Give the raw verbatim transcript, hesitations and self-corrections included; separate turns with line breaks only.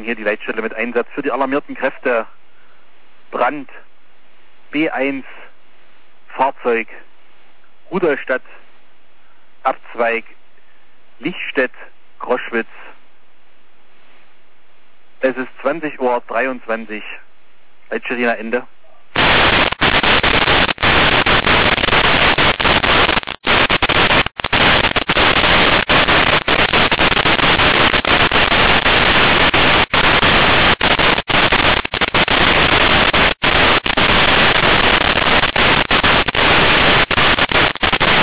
Morgen hier die Leitstelle mit Einsatz für die alarmierten Kräfte. Brand, B eins, Fahrzeug, Rudolstadt, Abzweig, Lichtstedt, Groschwitz. Es ist zwanzig Uhr dreiundzwanzig. Leitstelle Ende.